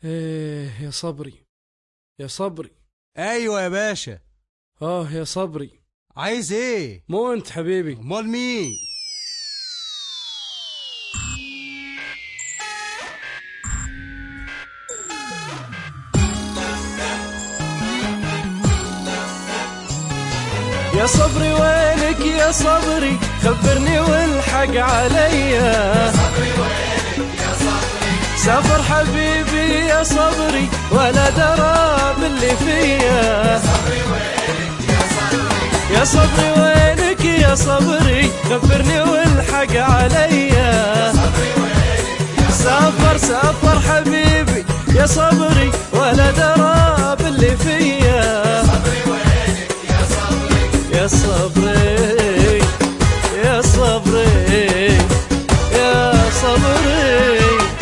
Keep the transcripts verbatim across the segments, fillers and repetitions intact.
ايه يا صبري، يا صبري. ايوه يا باشا. اه يا صبري. عايز ايه؟ مو انت حبيبي؟ امال مين؟ يا صبري وينك يا صبري، خبرني والحق عليا. يا صبري وينك يا صبري، سافر حبيبي يا صبري ولا درى باللي فيا. يا صبري وينك يا صبري، يا صبري وينك يا صبري، خبرني والحق عليا. يا صبري وينك يا سافر سافر حبيبي يا صبري ولا درى باللي فيا. يا صبري وينك يا صبري، يا صبري يا صبري يا صبري.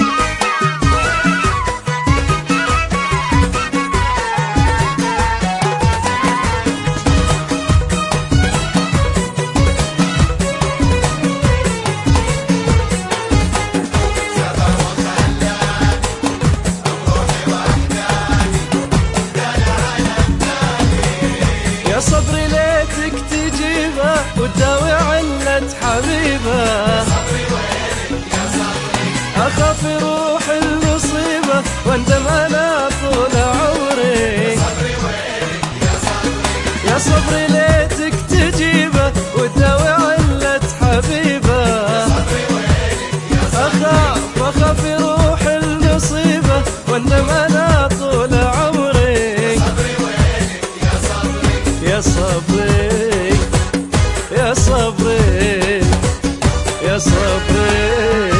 سفر وخلاني بروحي وحداني، دلع علمناني. يا صبري ليتك تجيبه وتداوي علة حبيبه. يا صبري وينك يا صبري، أخاف يروح المصيبة واندم على طول عمري. يا صبري وينك يا صبري، يا صبري ليتك تجيبه وتداوي علة حبيبه. يا صبري وينك يا صبري، أخاف أخاف يروح المصيبة واندم على طول عمري. صبري وينك يا صبري، يا صبري يا صبري يا صبري.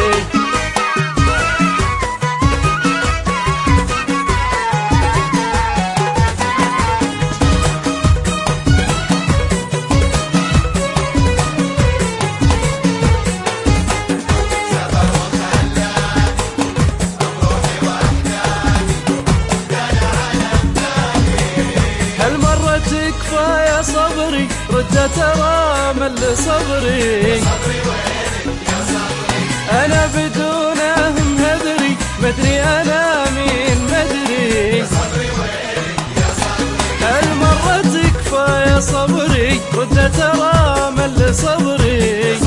سفر وخلاني بروحي وحداني، دلع علمناني. هالمرة تكفى يا صبري، رد ترى مل صبري. صبري وينك يا صبري، أنا بدونه مهدري، مدري أنا مين مدري. صبري وينك يا صبري، هالمرة تكفى يا صبري، رد ترى مل صبري.